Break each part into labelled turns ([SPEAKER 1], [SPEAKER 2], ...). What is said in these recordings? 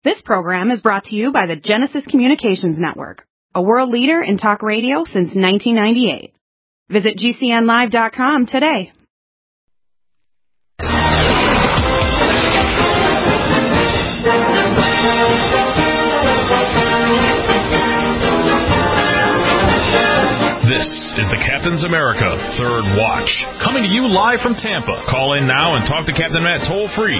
[SPEAKER 1] This program is brought to you by the Genesis Communications Network, a world leader in talk radio since 1998. Visit GCNlive.com today.
[SPEAKER 2] This is the Captain's America Third Watch, coming to you live from Tampa. Call in now and talk to Captain Matt toll-free,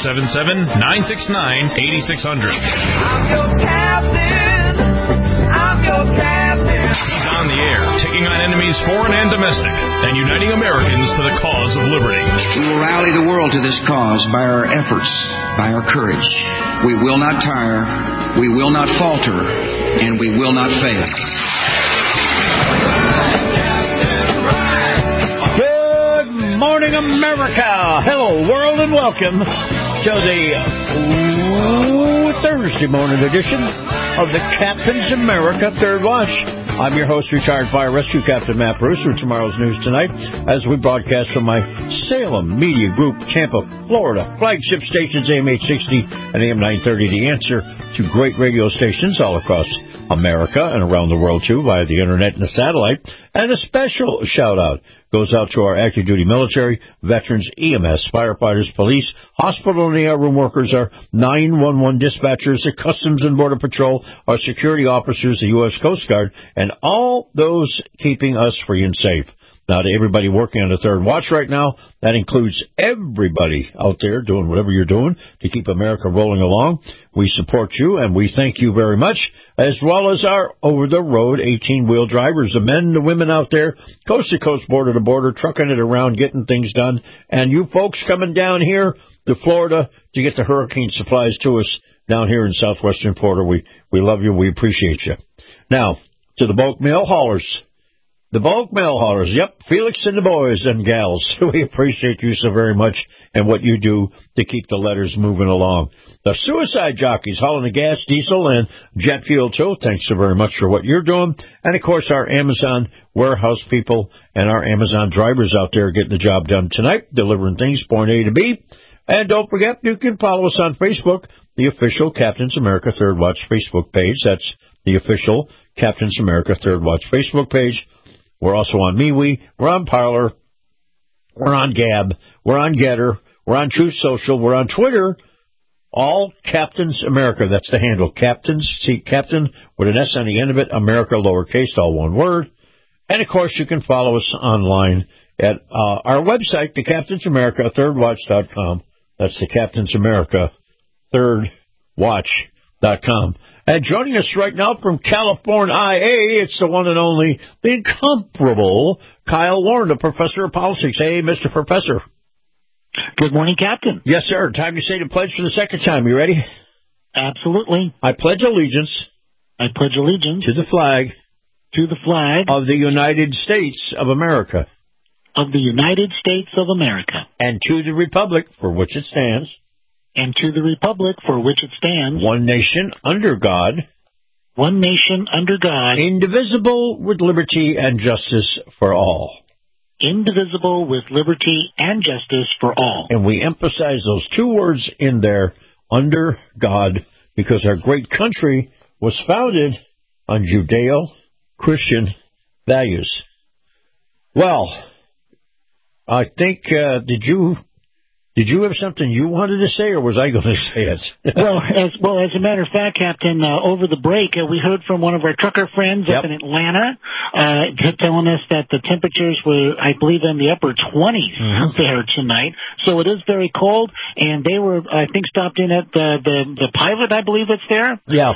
[SPEAKER 2] 877-969-8600.
[SPEAKER 3] I'm your captain. I'm your captain.
[SPEAKER 2] He's on the air, taking on enemies foreign and domestic, and uniting Americans to the cause of liberty.
[SPEAKER 4] We will rally the world to this cause by our efforts, by our courage. We will not tire, we will not falter, and we will not fail.
[SPEAKER 5] Good morning, America. Hello, world, and welcome to the Thursday morning edition of the Captain's America Third Watch. I'm your host, retired fire rescue captain Matt Bruce, with tomorrow's news tonight, as we broadcast from my Salem Media Group, Tampa, Florida, flagship stations AM 860 and AM 930. The answer to great radio stations all across America and around the world, too, via the internet and the satellite. And a special shout-out goes out to our active duty military, veterans, EMS, firefighters, police, hospital and ER room workers, our 911 dispatchers, the Customs and Border Patrol, our security officers, the U.S. Coast Guard, and all those keeping us free and safe. Now, to everybody working on the Third Watch right now, that includes everybody out there doing whatever you're doing to keep America rolling along. We support you, and we thank you very much, as well as our over-the-road 18-wheel drivers, the men and the women out there, coast-to-coast, border-to-border, trucking it around, getting things done. And you folks coming down here to Florida to get the hurricane supplies to us down here in southwestern Florida. We love you. We appreciate you. Now, to the bulk mail haulers. The bulk mail haulers, yep, Felix and the boys and gals. We appreciate you so very much and what you do to keep the letters moving along. The suicide jockeys hauling the gas, diesel, and jet fuel, too. Thanks so very much for what you're doing. And, of course, our Amazon warehouse people and our Amazon drivers out there getting the job done tonight, delivering things point A to B. And don't forget, you can follow us on Facebook, the official Captain's America Third Watch Facebook page. That's the official Captain's America Third Watch Facebook page. We're also on MeWe, we're on Parler, we're on Gab, we're on Getter, we're on Truth Social, we're on Twitter, all Captain's America. That's the handle, Captain with an S on the end of it, America lowercase, all one word. And, of course, you can follow us online at our website, the Captain's America thirdwatch.com. That's the Captain's America thirdwatch.com. And joining us right now from California, it's the one and only, the incomparable Kyle Warren, the professor of politics. Hey, Mr. Professor.
[SPEAKER 6] Good morning, Captain.
[SPEAKER 5] Yes, sir. Time to say the pledge for the second time. You ready?
[SPEAKER 6] Absolutely.
[SPEAKER 5] I pledge allegiance.
[SPEAKER 6] I pledge allegiance.
[SPEAKER 5] To the flag.
[SPEAKER 6] To the flag.
[SPEAKER 5] Of the United States of America.
[SPEAKER 6] Of the United States of America.
[SPEAKER 5] And to the republic for which it stands.
[SPEAKER 6] And to the republic for which it stands.
[SPEAKER 5] One nation, under God.
[SPEAKER 6] One nation, under God.
[SPEAKER 5] Indivisible, with liberty and justice for all.
[SPEAKER 6] Indivisible, with liberty and justice for all.
[SPEAKER 5] And we emphasize those two words in there, under God, because our great country was founded on Judeo-Christian values. Well, I think, did you have something you wanted to say, or was I going to say it?
[SPEAKER 6] As a matter of fact, Captain, over the break, we heard from one of our trucker friends up in Atlanta, telling us that the temperatures were, I believe, in the upper 20s there tonight. So it is very cold, and they were, I think, stopped in at the Pilot, I believe it's there.
[SPEAKER 5] Yeah.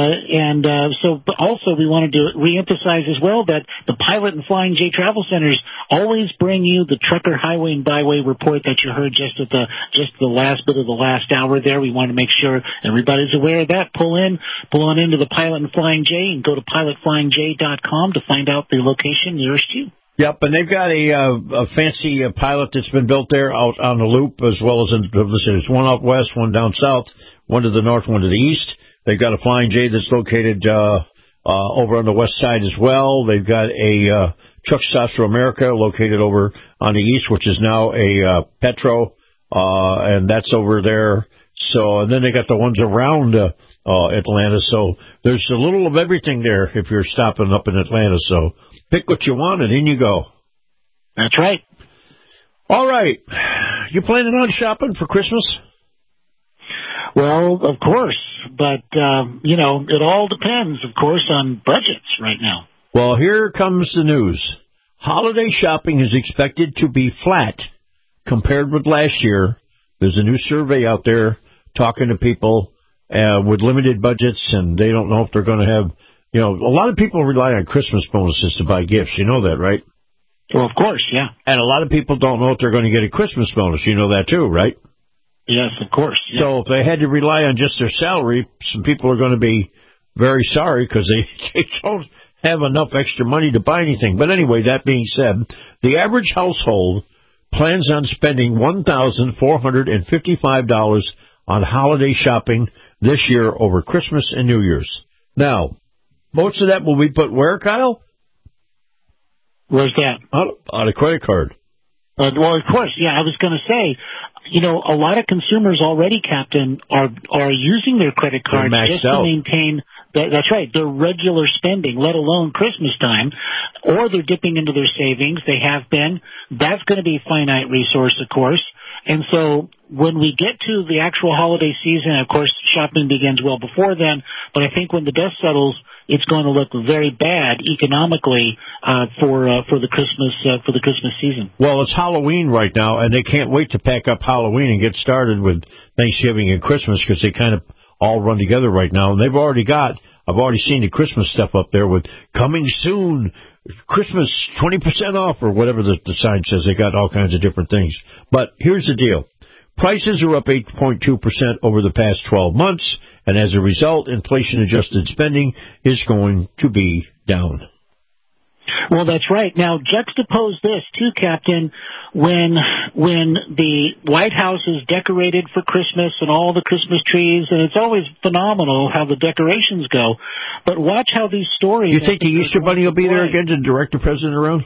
[SPEAKER 6] So also we wanted to reemphasize as well that the Pilot and Flying J travel centers always bring you the trucker highway and byway report that you heard just at the last bit of the last hour there. We want to make sure everybody's aware of that. Pull on into the Pilot and Flying J and go to pilotflyingj.com to find out the location nearest you.
[SPEAKER 5] Yep, and they've got a fancy Pilot that's been built there out on the loop, as well as there's one out west, one down south, one to the north, one to the east. They've got a Flying J that's located over on the west side as well. They've got a Truck Stops for America located over on the east, which is now a Petro, and that's over there So, and then they got the ones around Atlanta. So there's a little of everything there if you're stopping up in Atlanta. So pick what you want and in you go.
[SPEAKER 6] That's right.
[SPEAKER 5] All right. You planning on shopping for Christmas?
[SPEAKER 6] Well, of course. But, it all depends, of course, on budgets right now.
[SPEAKER 5] Well, here comes the news. Holiday shopping is expected to be flat compared with last year. There's a new survey out there talking to people with limited budgets, and they don't know if they're going to have, a lot of people rely on Christmas bonuses to buy gifts. You know that, right?
[SPEAKER 6] Well, of course, yeah.
[SPEAKER 5] And a lot of people don't know if they're going to get a Christmas bonus. You know that too, right?
[SPEAKER 6] Yes, of course. Yeah.
[SPEAKER 5] So if they had to rely on just their salary, some people are going to be very sorry because they don't have enough extra money to buy anything. But anyway, that being said, the average household plans on spending $1,455 on holiday shopping this year over Christmas and New Year's. Now, most of that will be put where, Kyle?
[SPEAKER 6] Where's that?
[SPEAKER 5] On a credit card.
[SPEAKER 6] Well, of course, yeah. I was going to say, a lot of consumers already, Captain, are using their credit cards just to maintain. That's right, their regular spending, let alone Christmas time, or they're dipping into their savings. They have been. That's going to be a finite resource, of course. And so when we get to the actual holiday season, of course, shopping begins well before then. But I think when the dust settles, it's going to look very bad economically for the Christmas season.
[SPEAKER 5] Well, it's Halloween right now, and they can't wait to pack up Halloween and get started with Thanksgiving and Christmas because they kind of all run together right now. And I've already seen the Christmas stuff up there with coming soon, Christmas 20% off or whatever the sign says. They got all kinds of different things. But here's the deal. Prices are up 8.2% over the past 12 months, and as a result, inflation-adjusted spending is going to be down.
[SPEAKER 6] Well, that's right. Now, juxtapose this, too, Captain, when the White House is decorated for Christmas and all the Christmas trees, and it's always phenomenal how the decorations go, but watch how these stories...
[SPEAKER 5] You think the Easter Bunny will be there again to direct the president around?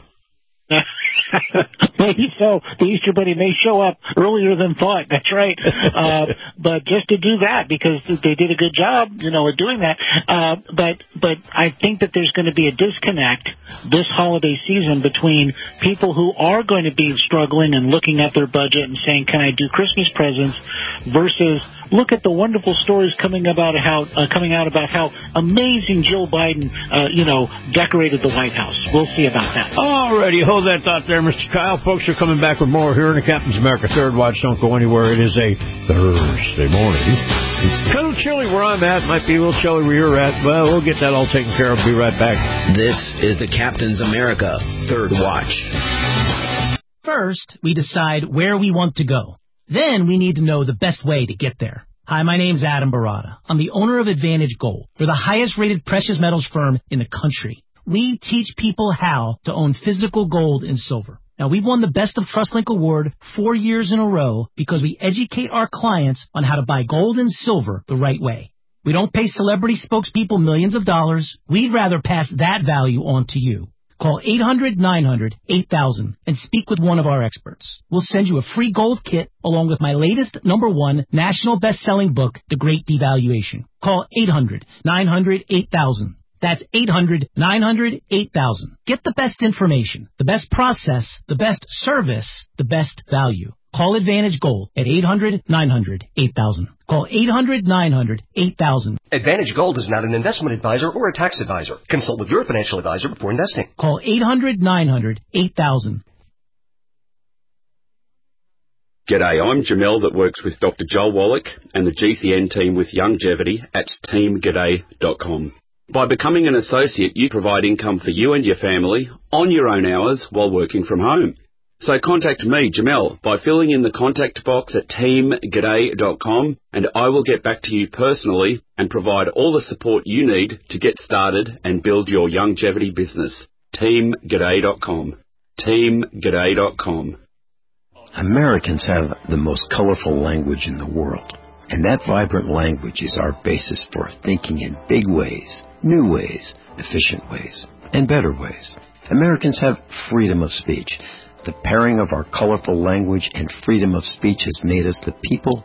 [SPEAKER 6] Maybe so. The Easter Bunny may show up earlier than thought. That's right. But just to do that, because they did a good job, at doing that. But I think that there's going to be a disconnect this holiday season between people who are going to be struggling and looking at their budget and saying, "Can I do Christmas presents?" versus look at the wonderful stories coming out about how amazing Joe Biden, decorated the White House. We'll see about that.
[SPEAKER 5] Alrighty, hold that thought there, Mr. Kyle. Folks are coming back with more here in the Captain's America Third Watch. Don't go anywhere. It is a Thursday morning. Kind of chilly where I'm at. Might be a little chilly where you're at. Well, we'll get that all taken care of. Be right back.
[SPEAKER 7] This is the Captain's America Third Watch.
[SPEAKER 8] First, we decide where we want to go. Then we need to know the best way to get there. Hi, my name's Adam Barada. I'm the owner of Advantage Gold. We're the highest-rated precious metals firm in the country. We teach people how to own physical gold and silver. Now, we've won the Best of TrustLink Award 4 years in a row because we educate our clients on how to buy gold and silver the right way. We don't pay celebrity spokespeople millions of dollars. We'd rather pass that value on to you. Call 800-900-8000 and speak with one of our experts. We'll send you a free gold kit along with my latest #1 national best-selling book, The Great Devaluation. Call 800-900-8000. That's 800-900-8000. Get the best information, the best process, the best service, the best value. Call Advantage Gold at 800-900-8000. Call 800-900-8000.
[SPEAKER 9] Advantage Gold is not an investment advisor or a tax advisor. Consult with your financial advisor before investing.
[SPEAKER 8] Call 800-900-8000.
[SPEAKER 10] G'day, I'm Jamel that works with Dr. Joel Wallach and the GCN team with Longevity at teamg'day.com. By becoming an associate, you provide income for you and your family on your own hours while working from home. So contact me, Jamel, by filling in the contact box at teamg'day.com, and I will get back to you personally and provide all the support you need to get started and build your longevity business. teamg'day.com. teamg'day.com.
[SPEAKER 11] Americans have the most colorful language in the world, and that vibrant language is our basis for thinking in big ways, new ways, efficient ways, and better ways. Americans have freedom of speech. The pairing of our colorful language and freedom of speech has made us the people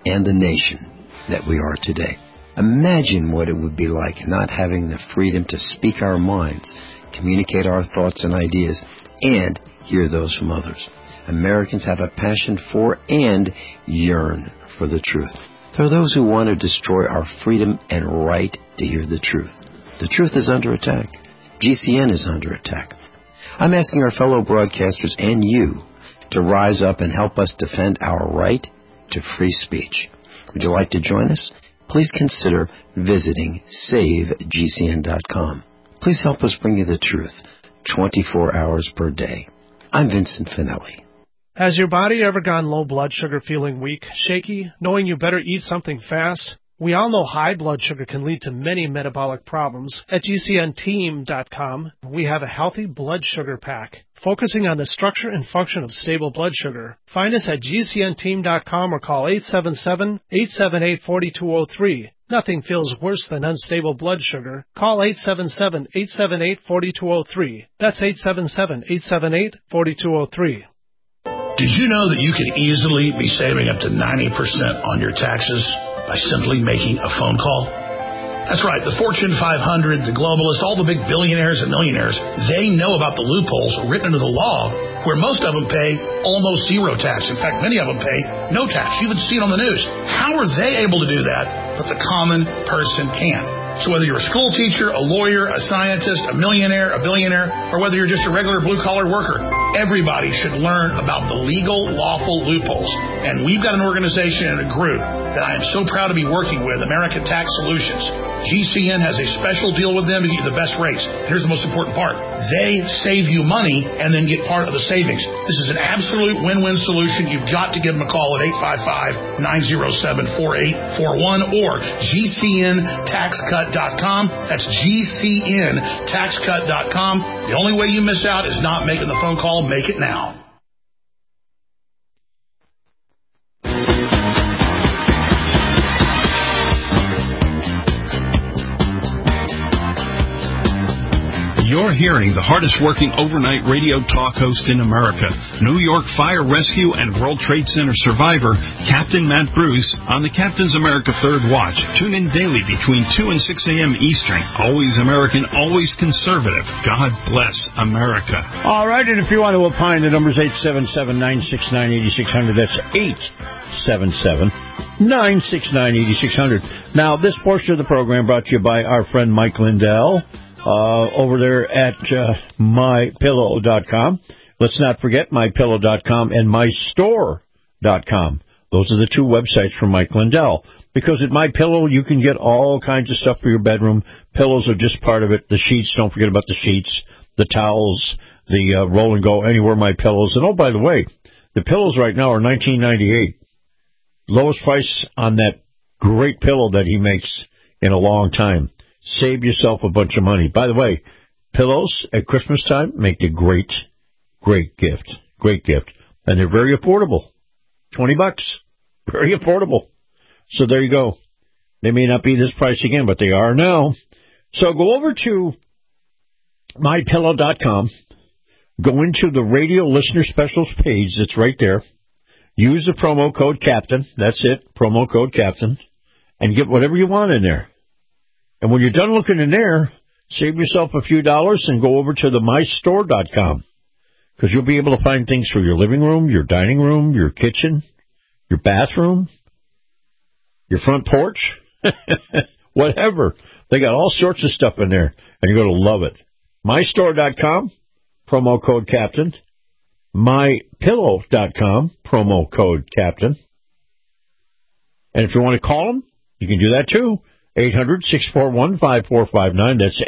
[SPEAKER 11] and the nation that we are today. Imagine what it would be like not having the freedom to speak our minds, communicate our thoughts and ideas, and hear those from others. Americans have a passion for and yearn for the truth. There are those who want to destroy our freedom and right to hear the truth. The truth is under attack. GCN is under attack. I'm asking our fellow broadcasters and you to rise up and help us defend our right to free speech. Would you like to join us? Please consider visiting SaveGCN.com. Please help us bring you the truth 24 hours per day. I'm Vincent Finelli.
[SPEAKER 12] Has your body ever gone low blood sugar, feeling weak, shaky, knowing you better eat something fast? We all know high blood sugar can lead to many metabolic problems. At GCNteam.com, we have a healthy blood sugar pack, focusing on the structure and function of stable blood sugar. Find us at GCNteam.com or call 877-878-4203. Nothing feels worse than unstable blood sugar. Call 877-878-4203. That's 877-878-4203.
[SPEAKER 13] Did you know that you could easily be saving up to 90% on your taxes by simply making a phone call? That's right. The Fortune 500, the globalists, all the big billionaires and millionaires, they know about the loopholes written into the law where most of them pay almost zero tax. In fact, many of them pay no tax. You even see it on the news. How are they able to do that, but the common person can't? So whether you're a school teacher, a lawyer, a scientist, a millionaire, a billionaire, or whether you're just a regular blue-collar worker, everybody should learn about the legal, lawful loopholes. And we've got an organization and a group that I am so proud to be working with, American Tax Solutions. GCN has a special deal with them to get you the best rates. Here's the most important part. They save you money and then get part of the savings. This is an absolute win-win solution. You've got to give them a call at 855-907-4841 or GCNTaxCut.com. That's GCNTaxCut.com. The only way you miss out is not making the phone call. Make it now.
[SPEAKER 14] You're hearing the hardest working overnight radio talk host in America, New York Fire Rescue and World Trade Center survivor, Captain Matt Bruce, on the Captain's America Third Watch. Tune in daily between 2 and 6 a.m. Eastern. Always American, always conservative. God bless America.
[SPEAKER 5] All right, and if you want to opine, the number is 877-969-8600. That's 877-969-8600. Now, this portion of the program brought to you by our friend Mike Lindell. Over there at MyPillow.com. Let's not forget MyPillow.com and MyStore.com. Those are the two websites for Mike Lindell. Because at MyPillow, you can get all kinds of stuff for your bedroom. Pillows are just part of it. The sheets, don't forget about the sheets. The towels, the roll and go, anywhere My Pillows. And oh, by the way, the pillows right now are $19.98. Lowest price on that great pillow that he makes in a long time. Save yourself a bunch of money. By the way, pillows at Christmas time make a great gift. Great gift. And they're very affordable. $20. Very affordable. So there you go. They may not be this price again, but they are now. So go over to MyPillow.com. Go into the radio listener specials page that's right there. Use the promo code Captain. That's it. Promo code Captain. And get whatever you want in there. And when you're done looking in there, save yourself a few dollars and go over to the MyStore.com. Because you'll be able to find things for your living room, your dining room, your kitchen, your bathroom, your front porch, whatever. They got all sorts of stuff in there, and you're going to love it. MyStore.com, promo code Captain. MyPillow.com, promo code Captain. And if you want to call them, you can do that too. 800-641-5459. That's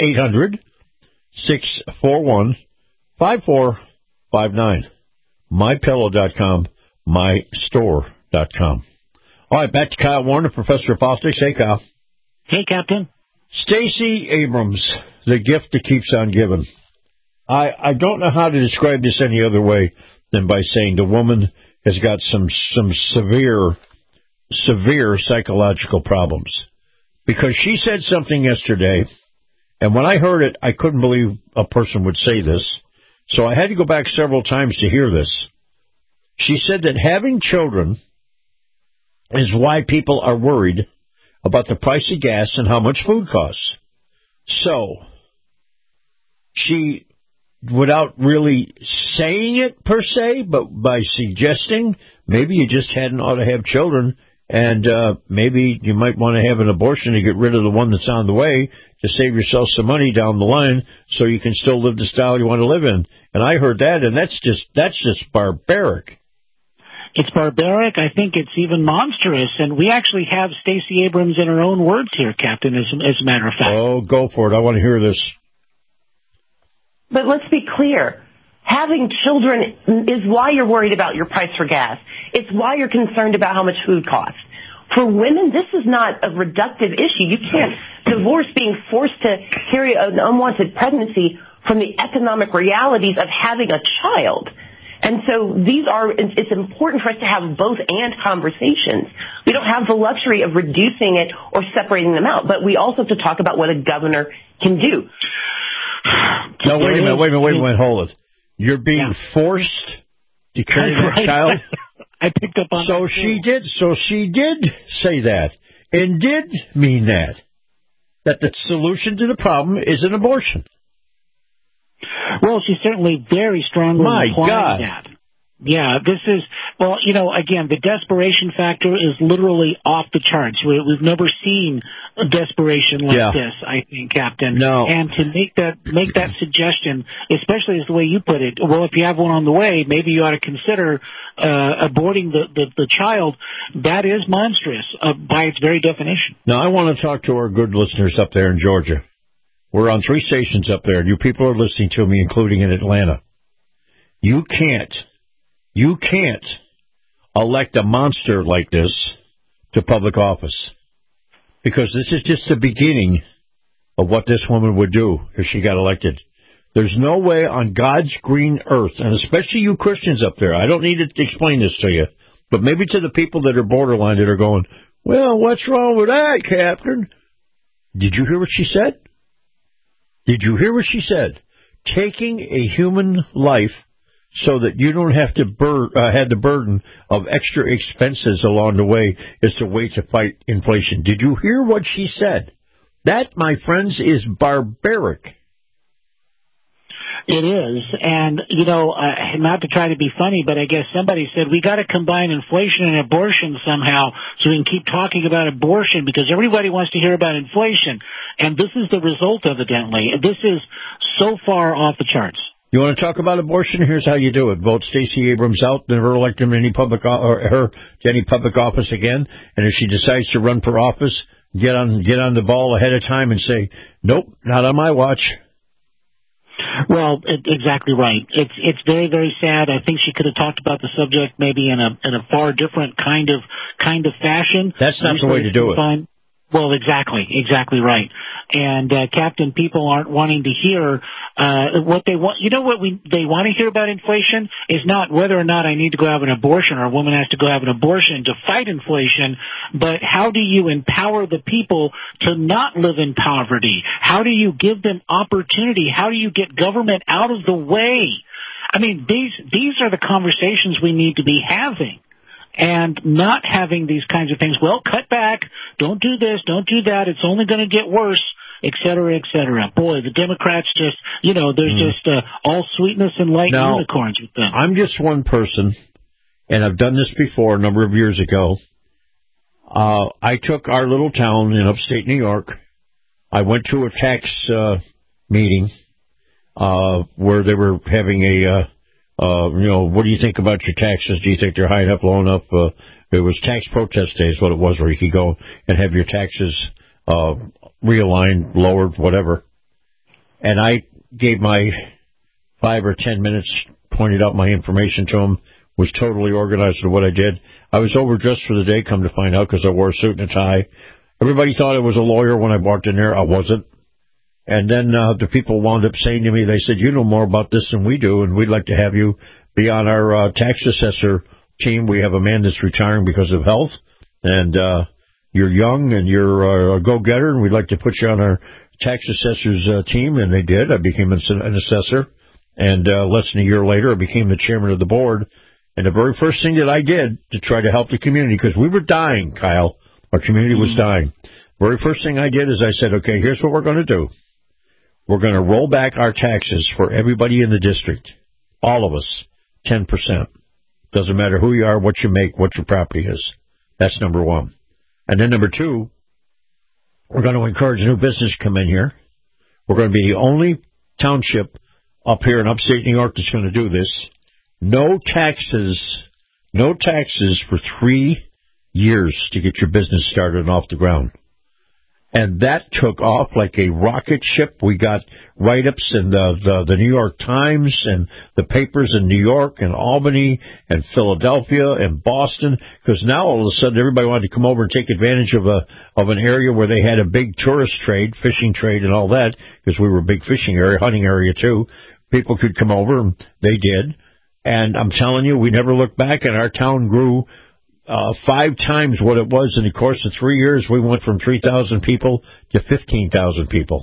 [SPEAKER 5] 800-641-5459. MyPillow.com, MyStore.com. All right, back to Kyle Warner, Professor of Politics. Hey, Kyle.
[SPEAKER 6] Hey, Captain.
[SPEAKER 5] Stacey Abrams, the gift that keeps on giving. I don't know how to describe this any other way than by saying the woman has got some severe psychological problems. Because she said something yesterday, and when I heard it, I couldn't believe a person would say this. So I had to go back several times to hear this. She said that having children is why people are worried about the price of gas and how much food costs. So, she, without really saying it per se, but by suggesting, maybe you just hadn't ought to have children, and maybe you might want to have an abortion to get rid of the one that's on the way to save yourself some money down the line so you can still live the style you want to live in. And I heard that, and that's just barbaric.
[SPEAKER 6] It's barbaric. I think it's even monstrous. And we actually have Stacey Abrams in her own words here, Captain, as a matter of fact.
[SPEAKER 5] Oh, go for it. I want to hear this.
[SPEAKER 15] But let's be clear. Having children is why you're worried about your price for gas. It's why you're concerned about how much food costs. For women, this is not a reductive issue. You can't divorce being forced to carry an unwanted pregnancy from the economic realities of having a child. And so it's important for us to have both and conversations. We don't have the luxury of reducing it or separating them out, but we also have to talk about what a governor can do.
[SPEAKER 5] No, wait a minute, hold it. You're being forced to carry that child?
[SPEAKER 6] I picked up on
[SPEAKER 5] that. So she did say that and did mean that the solution to the problem is an abortion.
[SPEAKER 6] Well, she's certainly very strongly implying that. Yeah, this is, again, the desperation factor is literally off the charts. We've never seen a desperation like this, I think, Captain.
[SPEAKER 5] No.
[SPEAKER 6] And to make that suggestion, especially as the way you put it, well, if you have one on the way, maybe you ought to consider aborting the child, that is monstrous by its very definition.
[SPEAKER 5] Now, I want to talk to our good listeners up there in Georgia. We're on 3 stations up there, and you people are listening to me, including in Atlanta. You can't elect a monster like this to public office, because this is just the beginning of what this woman would do if she got elected. There's no way on God's green earth, and especially you Christians up there, I don't need to explain this to you, but maybe to the people that are borderline that are going, well, what's wrong with that, Captain? Did you hear what she said? Did you hear what she said? Taking a human life so that you don't have to have the burden of extra expenses along the way is the way to fight inflation. Did you hear what she said? That, my friends, is barbaric.
[SPEAKER 6] It is, and, not to try to be funny, but I guess somebody said we got to combine inflation and abortion somehow so we can keep talking about abortion because everybody wants to hear about inflation, and this is the result, evidently. This is so far off the charts.
[SPEAKER 5] You want to talk about abortion? Here's how you do it. Vote Stacey Abrams out, never elect him to any public office again, and if she decides to run for office, get on the ball ahead of time and say, nope, not on my watch.
[SPEAKER 6] Well, exactly right. It's very, very sad. I think she could have talked about the subject maybe in a far different kind of fashion.
[SPEAKER 5] That's not the way to do it.
[SPEAKER 6] Well, exactly right. And Captain, people aren't wanting to hear what they want. You know what they want to hear about inflation is not whether or not I need to go have an abortion or a woman has to go have an abortion to fight inflation, but how do you empower the people to not live in poverty? How do you give them opportunity? How do you get government out of the way? I mean, these are the conversations we need to be having. And not having these kinds of things, well, cut back, don't do this, don't do that, it's only going to get worse, et cetera, et cetera. Boy, the Democrats just, there's just all sweetness and light unicorns with them.
[SPEAKER 5] I'm just one person, and I've done this before a number of years ago. I took our little town in upstate New York. I went to a tax meeting where they were having a... what do you think about your taxes? Do you think they're high enough, low enough? It was tax protest day is what it was, where you could go and have your taxes realigned, lowered, whatever. And I gave my 5 or 10 minutes, pointed out my information to them, was totally organized in what I did. I was overdressed for the day, come to find out, because I wore a suit and a tie. Everybody thought I was a lawyer when I walked in there. I wasn't. And then the people wound up saying to me, they said, you know more about this than we do, and we'd like to have you be on our tax assessor team. We have a man that's retiring because of health, and you're young and you're a go-getter, and we'd like to put you on our tax assessor's team. And they did. I became an assessor, and less than a year later, I became the chairman of the board. And the very first thing that I did to try to help the community, because we were dying, Kyle, our community was dying. Very first thing I did is I said, okay, here's what we're going to do. We're going to roll back our taxes for everybody in the district, all of us, 10%. Doesn't matter who you are, what you make, what your property is. That's number one. And then number two, we're going to encourage new business to come in here. We're going to be the only township up here in upstate New York that's going to do this. No taxes for 3 years to get your business started and off the ground. And that took off like a rocket ship. We got write-ups in the New York Times and the papers in New York and Albany and Philadelphia and Boston, because now all of a sudden everybody wanted to come over and take advantage of an area where they had a big tourist trade, fishing trade and all that, because we were a big fishing area, hunting area too. People could come over, and they did. And I'm telling you, we never looked back, and our town grew 5 times what it was in the course of 3 years. We went from 3,000 people to 15,000 people.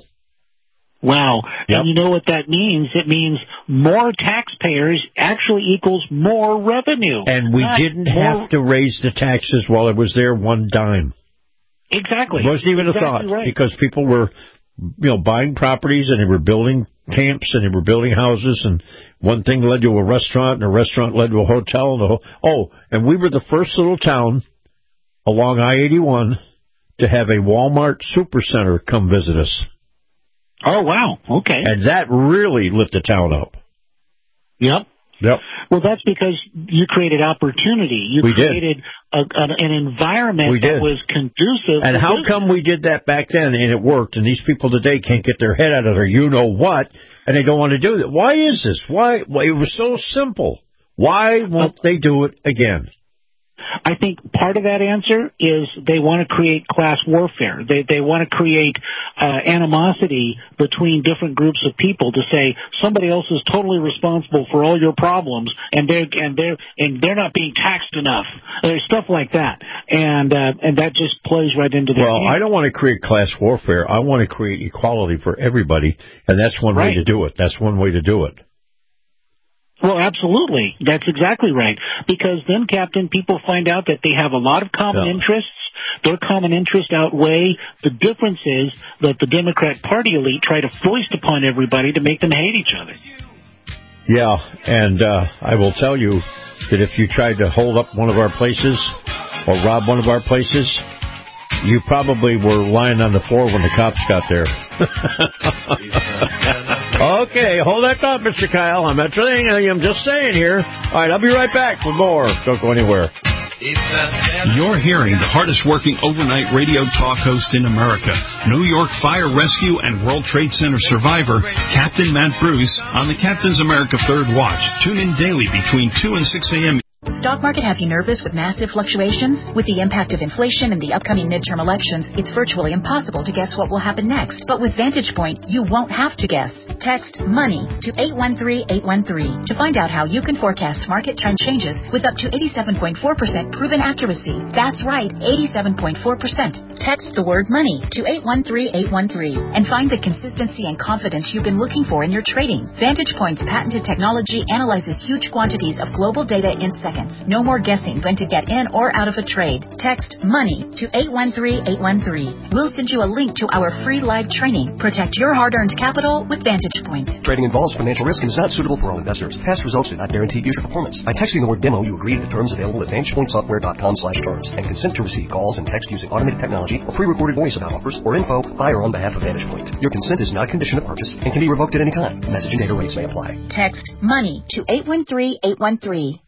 [SPEAKER 6] Wow.
[SPEAKER 5] Yep.
[SPEAKER 6] And you know what that means? It means more taxpayers actually equals more revenue.
[SPEAKER 5] And we didn't have to raise the taxes while it was there one dime.
[SPEAKER 6] Exactly.
[SPEAKER 5] It wasn't even a thought,
[SPEAKER 6] right.
[SPEAKER 5] Because people were, buying properties, and they were building camps, and they were building houses, and one thing led to a restaurant, and a restaurant led to a hotel. And we were the first little town along I-81 to have a Walmart Supercenter come visit us.
[SPEAKER 6] Oh, wow. Okay.
[SPEAKER 5] And that really lit the town up.
[SPEAKER 6] Yep. Well, that's because you created opportunity. You created an environment that was conducive.
[SPEAKER 5] And how come we did that back then and it worked, and these people today can't get their head out of their you-know-what, and they don't want to do that? Why is this? Why? It was so simple. Why won't they do it again?
[SPEAKER 6] I think part of that answer is they want to create class warfare. They want to create animosity between different groups of people to say somebody else is totally responsible for all your problems, and they're not being taxed enough. There's stuff like that, and that just plays right into the game.
[SPEAKER 5] I don't want to create class warfare. I want to create equality for everybody, and that's one way to do it. That's one way to do it.
[SPEAKER 6] Well, absolutely. That's exactly right. Because then, Captain, people find out that they have a lot of common interests. Their common interests outweigh the differences that the Democrat Party elite try to foist upon everybody to make them hate each other.
[SPEAKER 5] Yeah, and I will tell you that if you tried to hold up one of our places or rob one of our places, you probably were lying on the floor when the cops got there. Okay, hold that thought, Mr. Kyle. I'm not saying anything. I'm just saying here. All right, I'll be right back with more. Don't go anywhere.
[SPEAKER 14] You're hearing the hardest working overnight radio talk host in America, New York Fire Rescue and World Trade Center survivor, Captain Matt Bruce, on the Captain's America Third Watch. Tune in daily between 2 and 6 a.m.
[SPEAKER 16] Stock market have you nervous with massive fluctuations? With the impact of inflation and the upcoming midterm elections, it's virtually impossible to guess what will happen next. But with Vantage Point, you won't have to guess. Text MONEY to 813-813 to find out how you can forecast market trend changes with up to 87.4% proven accuracy. That's right, 87.4%. Text the word MONEY to 813-813 and find the consistency and confidence you've been looking for in your trading. Vantage Point's patented technology analyzes huge quantities of global data in seconds. No more guessing when to get in or out of a trade. Text MONEY to 813-813. We'll send you a link to our free live training. Protect your hard-earned capital with Vantage Point.
[SPEAKER 9] Trading involves financial risk and is not suitable for all investors. Past results do not guarantee future performance. By texting the word demo, you agree to the terms available at VantagePointSoftware.com/terms and consent to receive calls and text using automated technology or pre-recorded voice about offers or info by or on behalf of Vantage Point. Your consent is not a condition of purchase and can be revoked at any time. Message and data rates may apply.
[SPEAKER 16] Text MONEY to 813-813.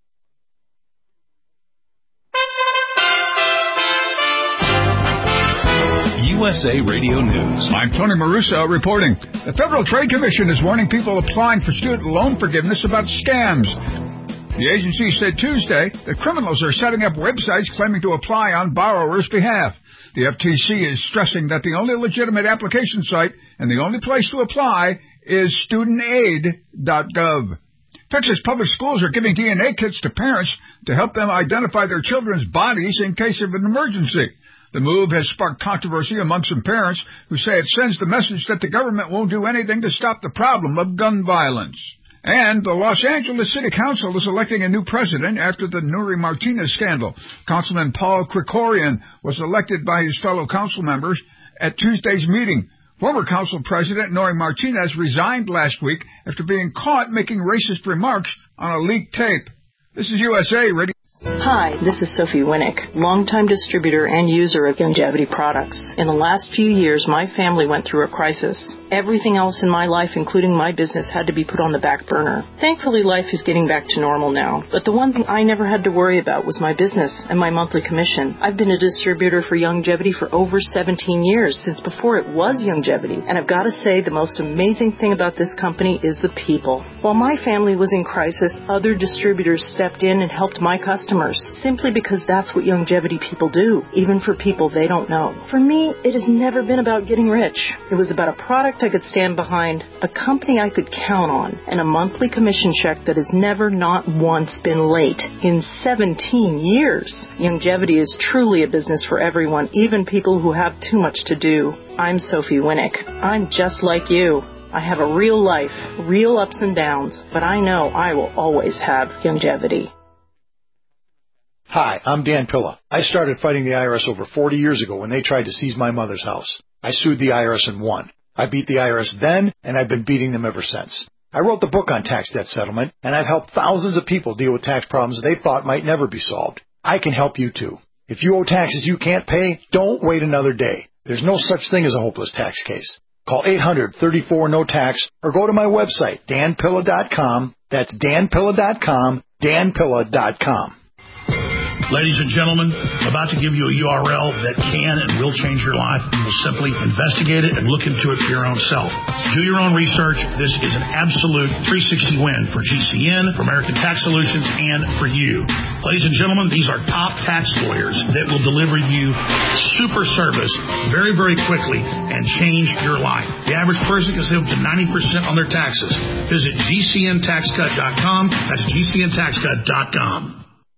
[SPEAKER 17] USA Radio News. I'm Tony Maruso reporting. The Federal Trade Commission is warning people applying for student loan forgiveness about scams. The agency said Tuesday that criminals are setting up websites claiming to apply on borrowers' behalf. The FTC is stressing that the only legitimate application site and the only place to apply is studentaid.gov. Texas public schools are giving DNA kits to parents to help them identify their children's bodies in case of an emergency. The move has sparked controversy among some parents who say it sends the message that the government won't do anything to stop the problem of gun violence. And the Los Angeles City Council is electing a new president after the Nury Martinez scandal. Councilman Paul Krikorian was elected by his fellow council members at Tuesday's meeting. Former council president Nury Martinez resigned last week after being caught making racist remarks on a leaked tape. This is USA Radio.
[SPEAKER 18] Hi, this is Sophie Winnick, longtime distributor and user of Youngevity products. In the last few years, my family went through a crisis. Everything else in my life, including my business, had to be put on the back burner. Thankfully, life is getting back to normal now. But the one thing I never had to worry about was my business and my monthly commission. I've been a distributor for Youngevity for over 17 years, since before it was Youngevity. And I've got to say, the most amazing thing about this company is the people. While my family was in crisis, other distributors stepped in and helped my customers, simply because that's what Youngevity people do, even for people they don't know. For me, it has never been about getting rich. It was about a product I could stand behind, a company I could count on, and a monthly commission check that has never, not once, been late in 17 years. Youngevity is truly a business for everyone, even people who have too much to do. I'm Sophie Winnick. I'm just like you. I have a real life, real ups and downs, but I know I will always have Youngevity.
[SPEAKER 19] Hi, I'm Dan Pilla. I started fighting the IRS over 40 years ago when they tried to seize my mother's house. I sued the IRS and won. I beat the IRS then, and I've been beating them ever since. I wrote the book on tax debt settlement, and I've helped thousands of people deal with tax problems they thought might never be solved. I can help you too. If you owe taxes you can't pay, don't wait another day. There's no such thing as a hopeless tax case. Call 800-34-NO-TAX or go to my website, danpilla.com. That's danpilla.com, danpilla.com.
[SPEAKER 13] Ladies and gentlemen, about to give you a URL that can and will change your life. You will simply investigate it and look into it for your own self. Do your own research. This is an absolute 360 win for GCN, for American Tax Solutions, and for you. Ladies and gentlemen, these are top tax lawyers that will deliver you super service very, very quickly and change your life. The average person can save up to 90% on their taxes. Visit GCNTaxCut.com. That's GCNTaxCut.com.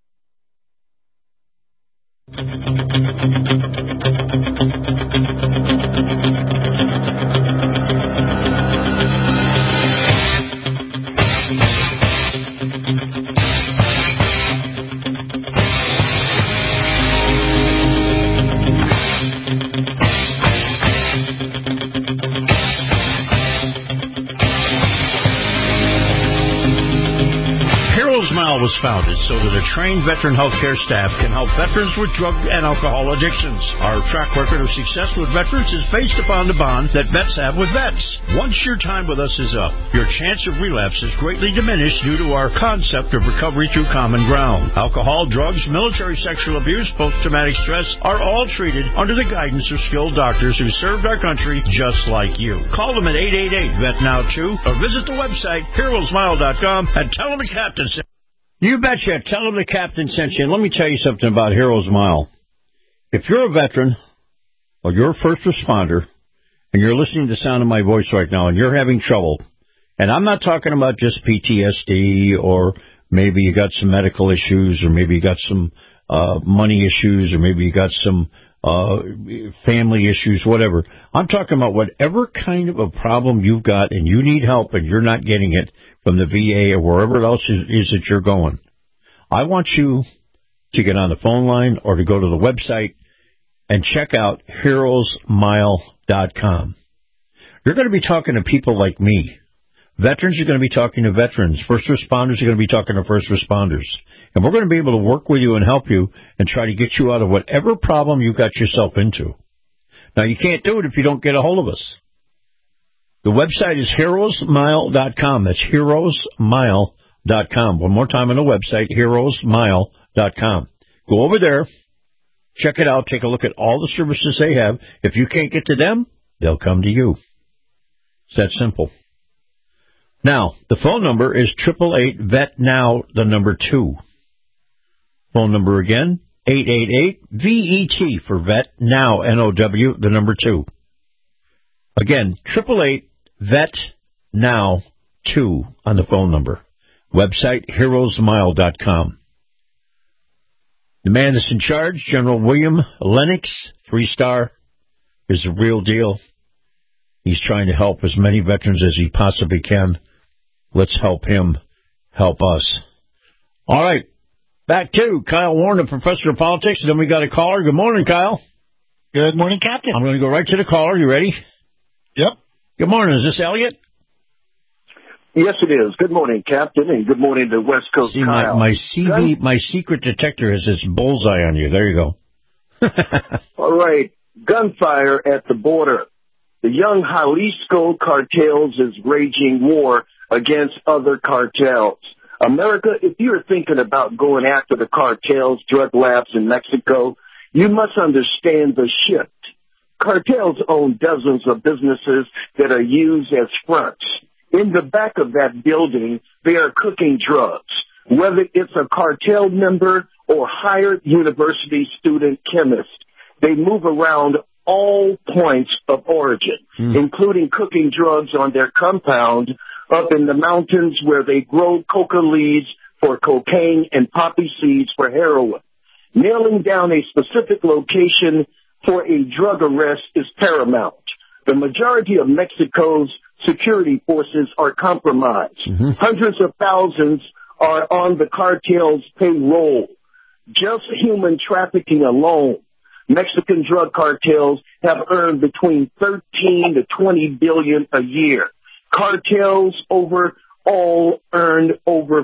[SPEAKER 5] Was founded so that a trained veteran healthcare staff can help veterans with drug and alcohol addictions. Our track record of success with veterans is based upon the bond that vets have with vets. Once your time with us is up, your chance of relapse is greatly diminished due to our concept of recovery through common ground. Alcohol, drugs, military sexual abuse, post-traumatic stress are all treated under the guidance of skilled doctors who served our country just like you. Call them at 888-VET-NOW-2 or visit the website HeroesMile.com and tell them the captain said. You betcha. Tell them the captain sent you. And let me tell you something about Heroes Mile. If you're a veteran or you're a first responder and you're listening to the sound of my voice right now and you're having trouble, and I'm not talking about just PTSD or maybe you got some medical issues or maybe you got some money issues or maybe you got some family issues, whatever. I'm talking about whatever kind of a problem you've got and you need help and you're not getting it from the VA or wherever else it is that you're going. I want you to get on the phone line or to go to the website and check out HeroesMile.com. You're going to be talking to people like me. Veterans are going to be talking to veterans. First responders are going to be talking to first responders. And we're going to be able to work with you and help you and try to get you out of whatever problem you got yourself into. Now, you can't do it if you don't get a hold of us. The website is HeroesMile.com. That's HeroesMile.com. One more time on the website, HeroesMile.com. Go over there, check it out, take a look at all the services they have. If you can't get to them, they'll come to you. It's that simple. Now, the phone number is 888-VET-NOW, the number 2. Phone number again, 888-VET for VET, NOW, N-O-W, the number 2. Again, 888-VET-NOW, 2 on the phone number. Website, HeroesMile.com. The man that's in charge, General William Lennox, 3-star, is the real deal. He's trying to help as many veterans as he possibly can. Let's help him help us. All right. Back to Kyle Warren, the professor of politics. And then we got a caller. Good morning, Kyle.
[SPEAKER 6] Good morning, Captain.
[SPEAKER 5] I'm going to go right to the caller. You ready?
[SPEAKER 6] Yep.
[SPEAKER 5] Good morning. Is this Elliot?
[SPEAKER 20] Yes, it is. Good morning, Captain, and good morning to West Coast Kyle.
[SPEAKER 5] My secret detector has this bullseye on you. There you go.
[SPEAKER 20] All right. Gunfire at the border. The young Jalisco cartels is waging war against other cartels. America, if you're thinking about going after the cartels, drug labs in Mexico, you must understand the shift. Cartels own dozens of businesses that are used as fronts. In the back of that building, they are cooking drugs, whether it's a cartel member or hired university student chemist. They move around all points of origin, including cooking drugs on their compound up in the mountains where they grow coca leaves for cocaine and poppy seeds for heroin. Nailing down a specific location for a drug arrest is paramount. The majority of Mexico's security forces are compromised. Hundreds of thousands are on the cartel's payroll. Just human trafficking alone, Mexican drug cartels have earned between 13 to 20 billion a year. Cartels overall earned over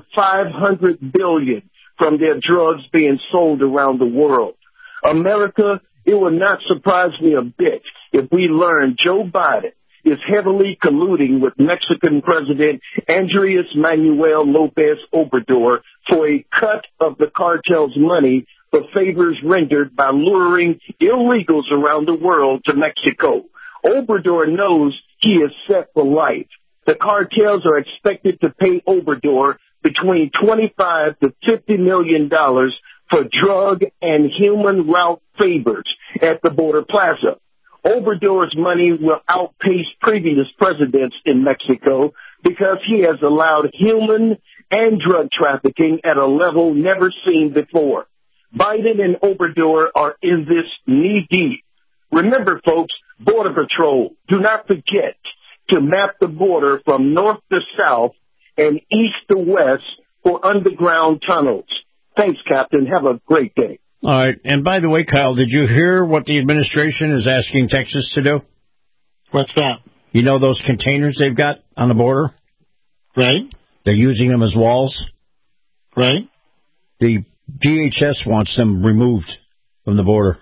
[SPEAKER 20] 500 billion from their drugs being sold around the world. America, it would not surprise me a bit if we learn Joe Biden is heavily colluding with Mexican President Andres Manuel Lopez Obrador for a cut of the cartel's money for favors rendered by luring illegals around the world to Mexico. Obrador knows he is set for life. The cartels are expected to pay Obrador between $25 to $50 million for drug and human route favors at the border plaza. Obrador's money will outpace previous presidents in Mexico because he has allowed human and drug trafficking at a level never seen before. Biden and Obrador are in this knee-deep. Remember, folks, Border Patrol, do not forget to map the border from north to south and east to west for underground tunnels. Thanks, Captain. Have a great day.
[SPEAKER 5] All right. And by the way, Kyle, did you hear what the administration is asking Texas to do?
[SPEAKER 6] What's that?
[SPEAKER 5] You know those containers they've got on the border?
[SPEAKER 6] Right.
[SPEAKER 5] They're using them as walls?
[SPEAKER 6] Right.
[SPEAKER 5] The DHS wants them removed from the border.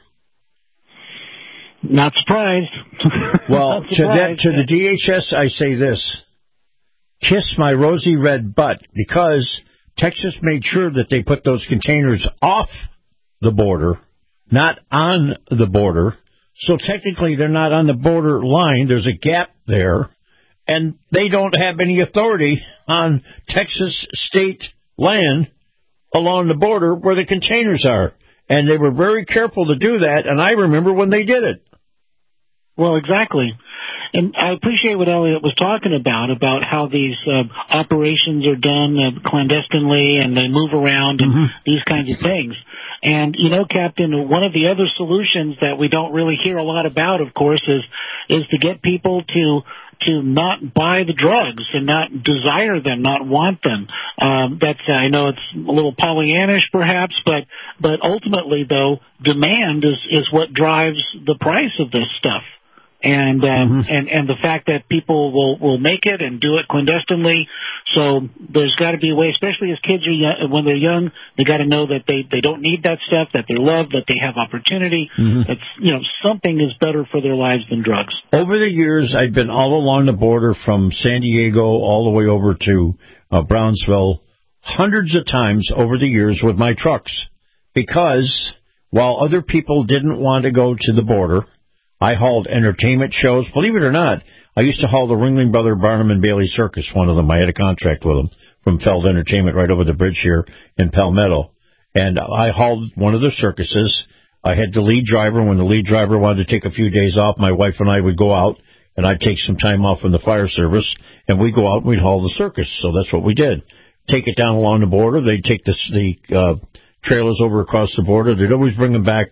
[SPEAKER 6] Not surprised.
[SPEAKER 5] Well,
[SPEAKER 6] Not surprised.
[SPEAKER 5] to the DHS, I say this. Kiss my rosy red butt, because Texas made sure that they put those containers off the border, not on the border. So technically they're not on the border line. There's a gap there, and they don't have any authority on Texas state land along the border where the containers are. And they were very careful to do that, and I remember when they did it.
[SPEAKER 6] Well, exactly. And I appreciate what Elliot was talking about how these operations are done clandestinely and they move around and these kinds of things. And, you know, Captain, one of the other solutions that we don't really hear a lot about, of course, is to get people to not buy the drugs and not desire them, not want them. That's, I know it's a little Pollyannish perhaps, but ultimately, though, demand is what drives the price of this stuff. And the fact that people will make it and do it clandestinely. So there's got to be a way, especially as kids are young, when they're young, they got to know that they don't need that stuff, that they're loved, that they have opportunity. It's, you know, something is better for their lives than drugs.
[SPEAKER 5] Over the years, I've been all along the border from San Diego all the way over to Brownsville hundreds of times over the years with my trucks, because while other people didn't want to go to the border, I hauled entertainment shows. Believe it or not, I used to haul the Ringling Brother Barnum and Bailey Circus, one of them. I had a contract with them from Feld Entertainment right over the bridge here in Palmetto. And I hauled one of the circuses. I had the lead driver. When the lead driver wanted to take a few days off, my wife and I would go out, and I'd take some time off from the fire service, and we'd go out and we'd haul the circus. So that's what we did. Take it down along the border. They'd take the trailers over across the border. They'd always bring them back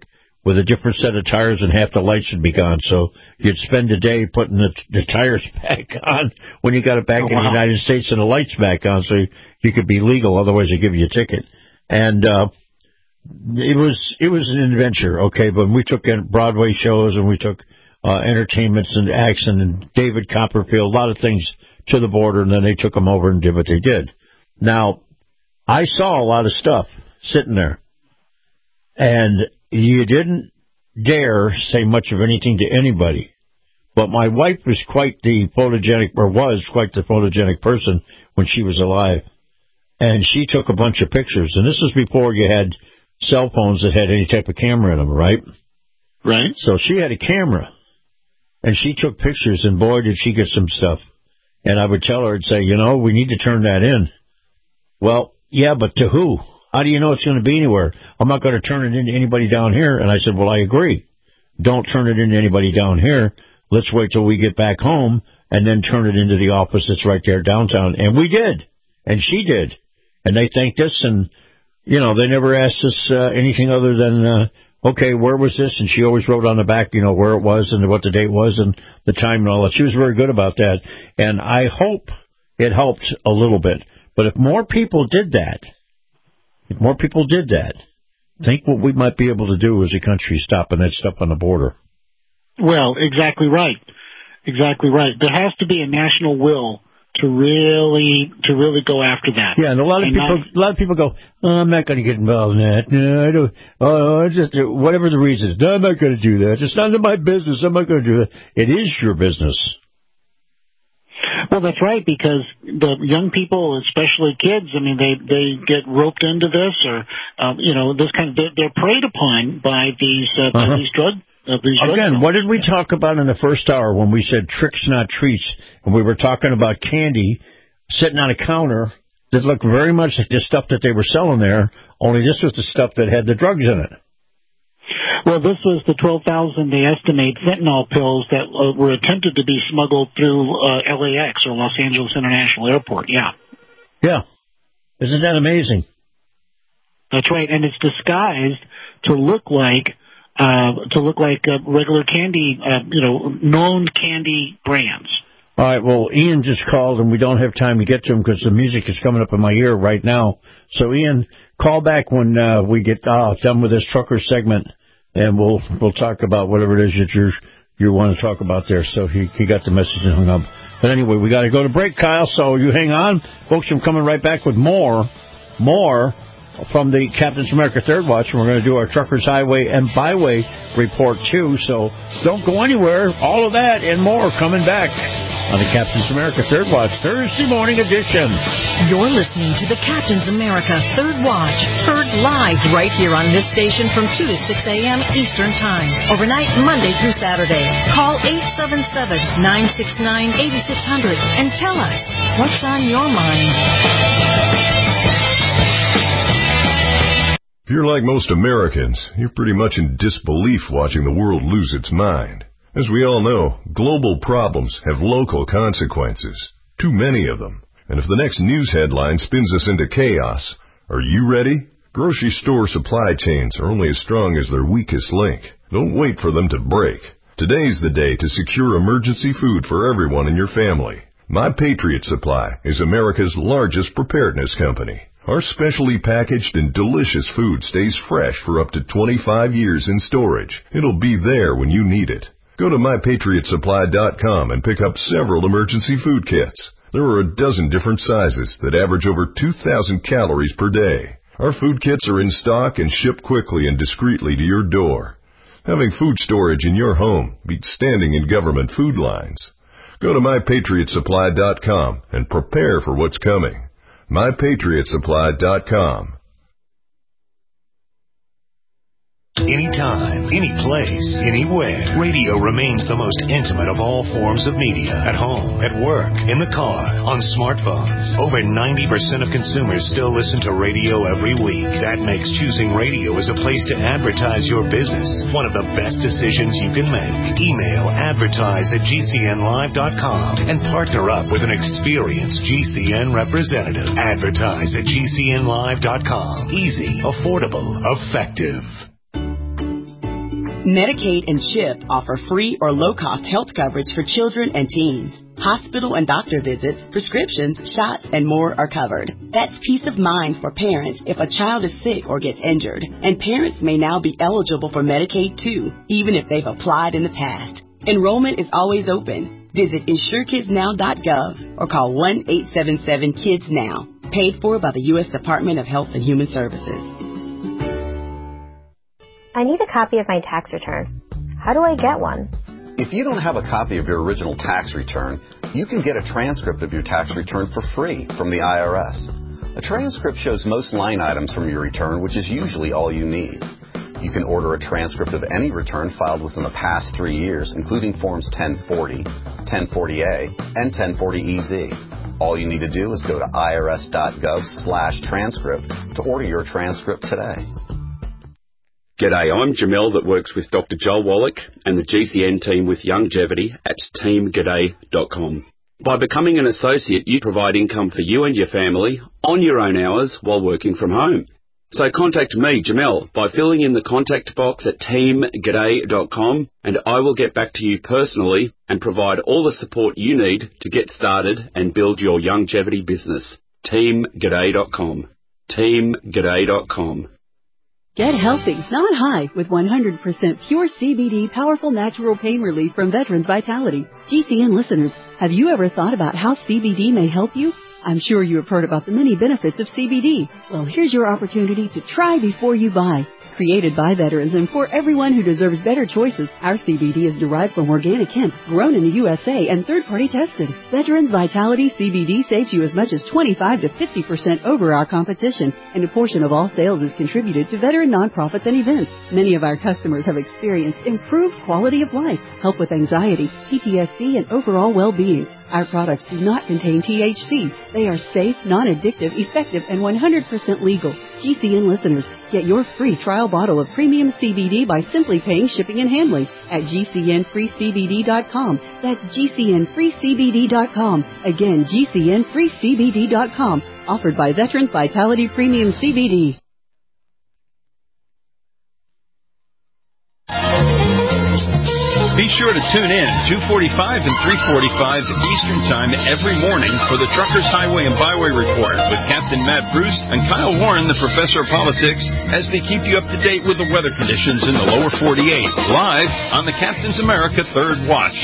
[SPEAKER 5] with a different set of tires and half the lights would be gone. So you'd spend the day putting the tires back on when you got it back in the United States and the lights back on so you could be legal. Otherwise, they give you a ticket. And it was an adventure, okay? But we took Broadway shows and we took entertainments and acts and David Copperfield, a lot of things to the border, and then they took them over and did what they did. Now, I saw a lot of stuff sitting there, and you didn't dare say much of anything to anybody. But my wife was quite the photogenic person when she was alive. And she took a bunch of pictures. And this was before you had cell phones that had any type of camera in them, right?
[SPEAKER 6] Right.
[SPEAKER 5] So she had a camera. And she took pictures, and boy, did she get some stuff. And I would tell her, I'd say, we need to turn that in. Well, yeah, but to who? How do you know it's going to be anywhere? I'm not going to turn it into anybody down here. And I said, well, I agree. Don't turn it into anybody down here. Let's wait till we get back home and then turn it into the office that's right there downtown. And we did. And she did. And they thanked us. And, they never asked us anything other than, okay, where was this? And she always wrote on the back, where it was and what the date was and the time and all that. She was very good about that. And I hope it helped a little bit. But if more people did that, think what we might be able to do as a country stopping that stuff on the border.
[SPEAKER 6] Well, exactly right. Exactly right. There has to be a national will to really go after that.
[SPEAKER 5] Yeah, and a lot of people go, I'm not going to get involved in that. No, I don't. Just whatever the reason is. No, I'm not going to do that. It's none of my business. I'm not going to do that. It is your business.
[SPEAKER 6] Well, that's right, because the young people, especially kids, they get roped into this, or this kind of they're preyed upon by these drug.
[SPEAKER 5] Again, what did we talk about in the first hour when we said tricks, not treats, and we were talking about candy sitting on a counter that looked very much like the stuff that they were selling there, only this was the stuff that had the drugs in it.
[SPEAKER 6] Well, this was the 12,000, they estimate, fentanyl pills that were attempted to be smuggled through LAX, or Los Angeles International Airport, yeah.
[SPEAKER 5] Yeah. Isn't that amazing?
[SPEAKER 6] That's right, and it's disguised to look like regular candy, known candy brands.
[SPEAKER 5] All right, well, Ian just called, and we don't have time to get to him because the music is coming up in my ear right now. So, Ian, call back when we get done with this trucker segment, and we'll talk about whatever it is that you want to talk about there. So he got the message and hung up. But anyway, we got to go to break, Kyle, so you hang on. Folks, I'm coming right back with more from the Captain's America Third Watch, and we're going to do our Truckers Highway and Byway report, too. So don't go anywhere. All of that and more coming back on the Captain's America Third Watch Thursday morning edition.
[SPEAKER 21] You're listening to the Captain's America Third Watch, heard live right here on this station from 2 to 6 a.m. Eastern Time, overnight Monday through Saturday. Call 877-969-8600 and tell us what's on your mind.
[SPEAKER 22] If you're like most Americans, you're pretty much in disbelief watching the world lose its mind. As we all know, global problems have local consequences. Too many of them. And if the next news headline spins us into chaos, are you ready? Grocery store supply chains are only as strong as their weakest link. Don't wait for them to break. Today's the day to secure emergency food for everyone in your family. My Patriot Supply is America's largest preparedness company. Our specially packaged and delicious food stays fresh for up to 25 years in storage. It'll be there when you need it. Go to MyPatriotSupply.com and pick up several emergency food kits. There are a dozen different sizes that average over 2,000 calories per day. Our food kits are in stock and ship quickly and discreetly to your door. Having food storage in your home beats standing in government food lines. Go to MyPatriotSupply.com and prepare for what's coming. MyPatriotSupply.com.
[SPEAKER 23] Anytime, any place, anywhere. Radio remains the most intimate of all forms of media. At home, at work, in the car, on smartphones. Over 90% of consumers still listen to radio every week. That makes choosing radio as a place to advertise your business one of the best decisions you can make. Email advertise@gcnlive.com and partner up with an experienced GCN representative. Advertise@gcnlive.com. Easy, affordable, effective.
[SPEAKER 1] Medicaid and CHIP offer free or low-cost health coverage for children and teens. Hospital and doctor visits, prescriptions, shots, and more are covered. That's peace of mind for parents if a child is sick or gets injured. And parents may now be eligible for Medicaid, too, even if they've applied in the past. Enrollment is always open. Visit InsureKidsNow.gov or call 1-877-KIDS-NOW. Paid for by the U.S. Department of Health and Human Services.
[SPEAKER 2] I need a copy of my tax return. How do I get one?
[SPEAKER 3] If you don't have a copy of your original tax return, you can get a transcript of your tax return for free from the IRS. A transcript shows most line items from your return, which is usually all you need. You can order a transcript of any return filed within the past 3 years, including Forms 1040, 1040A, and 1040EZ. All you need to do is go to irs.gov/transcript to order your transcript today.
[SPEAKER 10] G'day, I'm Jamel that works with Dr. Joel Wallach and the GCN team with Youngevity at teamg'day.com. By becoming an associate, you provide income for you and your family on your own hours while working from home. So contact me, Jamel, by filling in the contact box at teamg'day.com, and I will get back to you personally and provide all the support you need to get started and build your Youngevity business. teamg'day.com. teamg'day.com.
[SPEAKER 24] Get healthy, not high, with 100% pure CBD powerful natural pain relief from Veterans Vitality. GCN listeners, have you ever thought about how CBD may help you? I'm sure you have heard about the many benefits of CBD. Well, here's your opportunity to try before you buy. Created by veterans and for everyone who deserves better choices, our CBD is derived from organic hemp, grown in the USA, and third-party tested. Veterans Vitality CBD saves you as much as 25 to 50% over our competition, and a portion of all sales is contributed to veteran nonprofits and events. Many of our customers have experienced improved quality of life, help with anxiety, PTSD, and overall well-being. Our products do not contain THC. They are safe, non-addictive, effective, and 100% legal. GCN listeners, get your free trial bottle of premium CBD by simply paying shipping and handling at GCNFreeCBD.com. That's GCNFreeCBD.com. Again, GCNFreeCBD.com. Offered by Veterans Vitality Premium CBD.
[SPEAKER 14] Be sure to tune in 2:45 and 3:45 Eastern Time every morning for the Truckers Highway and Byway Report with Captain Matt Bruce and Kyle Warren, the Professor of Politics, as they keep you up to date with the weather conditions in the lower 48, live on the Captain's America Third Watch.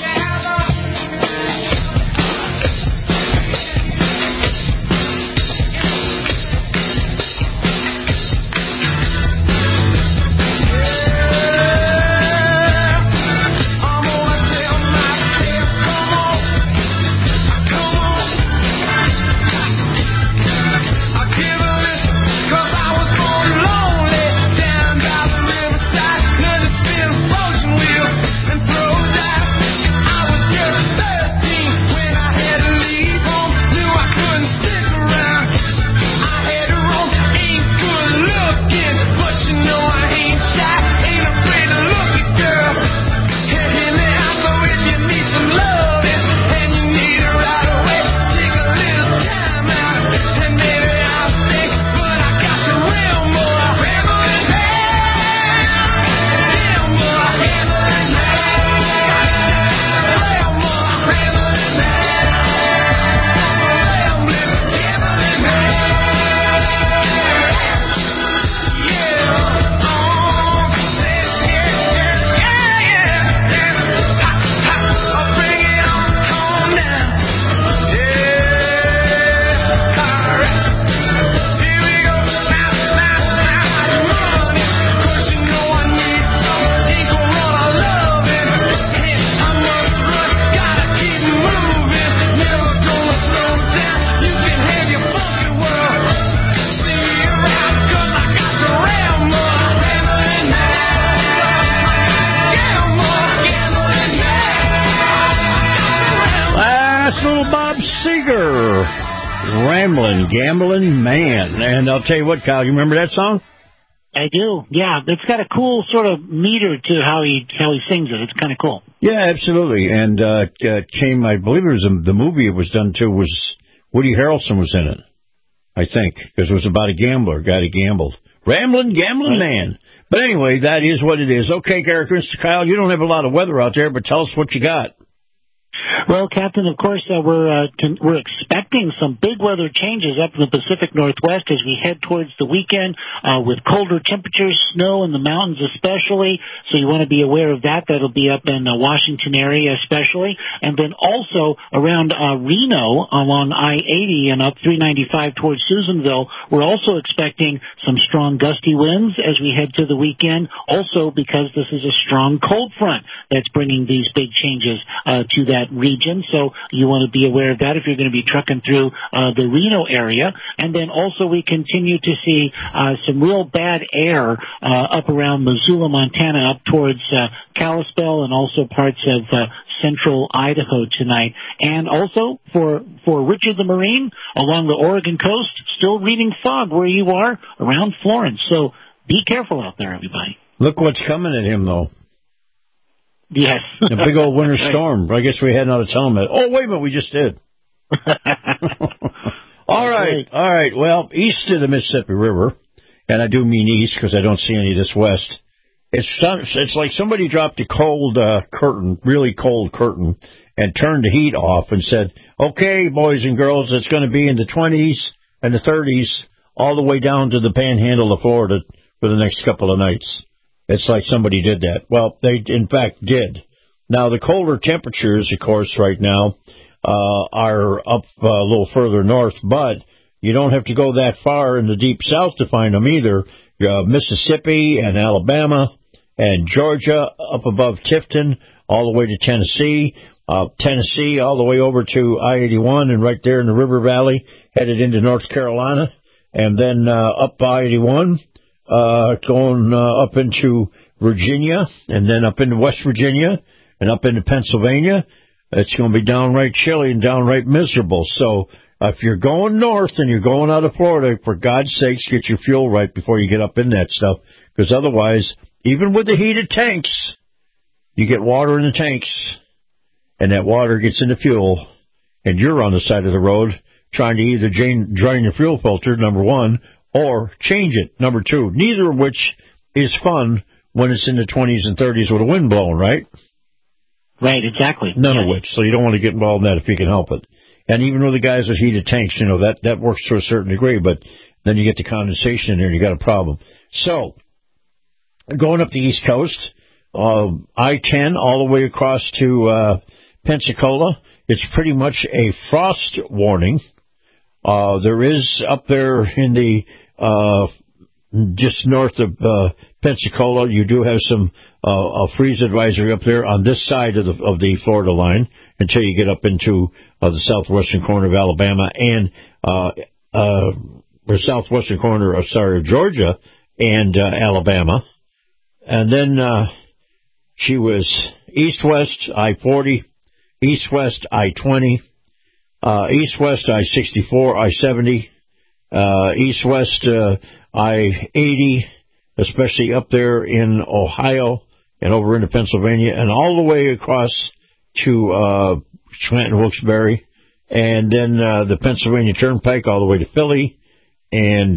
[SPEAKER 5] Gambling Man. And I'll tell you what, Kyle, you remember that song?
[SPEAKER 6] I do, yeah. It's got a cool sort of meter to how he sings it. It's kind of cool.
[SPEAKER 5] Yeah, absolutely. And came, I believe it was the movie it was done to was Woody Harrelson was in it, I think, because it was about a gambler, a guy that gambled. Gambling Man. But anyway, that is what it is. Okay, Mr. Kyle, you don't have a lot of weather out there, but tell us what you got.
[SPEAKER 6] Well, Captain, of course, we're expecting some big weather changes up in the Pacific Northwest as we head towards the weekend with colder temperatures, snow in the mountains especially. So you want to be aware of that. That'll be up in the Washington area especially. And then also around Reno along I-80 and up 395 towards Susanville, we're also expecting some strong gusty winds as we head to the weekend. Also because this is a strong cold front that's bringing these big changes to that region, so you want to be aware of that if you're going to be trucking through the Reno area. And then also we continue to see some real bad air up around Missoula, Montana, up towards Kalispell and also parts of central Idaho tonight. And also for Richard the Marine along the Oregon coast, still reading fog where you are around Florence. So be careful out there, everybody.
[SPEAKER 5] Look what's coming at him, though.
[SPEAKER 6] Yes.
[SPEAKER 5] A big old winter storm. I guess we hadn't ought to tell him that. Oh, wait a minute, we just did. All right. Well, east of the Mississippi River, and I do mean east because I don't see any this west, it's like somebody dropped a cold curtain, really cold curtain, and turned the heat off and said, okay, boys and girls, it's going to be in the 20s and the 30s all the way down to the panhandle of Florida for the next couple of nights. It's like somebody did that. Well, they, in fact, did. Now, the colder temperatures, of course, right now are up a little further north, but you don't have to go that far in the deep south to find them either. Mississippi and Alabama and Georgia up above Tifton all the way to Tennessee. Tennessee all the way over to I-81 and right there in the river valley, headed into North Carolina. And then up I-81. Going up into Virginia, and then up into West Virginia, and up into Pennsylvania. It's going to be downright chilly and downright miserable. So if you're going north and you're going out of Florida, for God's sakes, get your fuel right before you get up in that stuff, because otherwise, even with the heated tanks, you get water in the tanks, and that water gets in the fuel, and you're on the side of the road trying to either drain your fuel filter, number one, or change it, number two, neither of which is fun when it's in the 20s and 30s with a wind blowing, right?
[SPEAKER 6] Right, exactly.
[SPEAKER 5] None of which, so you don't want to get involved in that if you can help it. And even with the guys with heated tanks, you know, that works to a certain degree, but then you get the condensation in there and you got a problem. So, going up the East Coast, I-10 all the way across to Pensacola, it's pretty much a frost warning. There is up there in the just north of Pensacola, you do have some a freeze advisory up there on this side of the Florida line until you get up into the southwestern corner of Alabama and or southwestern corner of Georgia and Alabama. And then she was east-west I-40, east-west I-20, east-west I-64, I-70, east-west I-80, especially up there in Ohio and over into Pennsylvania, and all the way across to Scranton-Wilkes-Barre, and then the Pennsylvania Turnpike all the way to Philly, and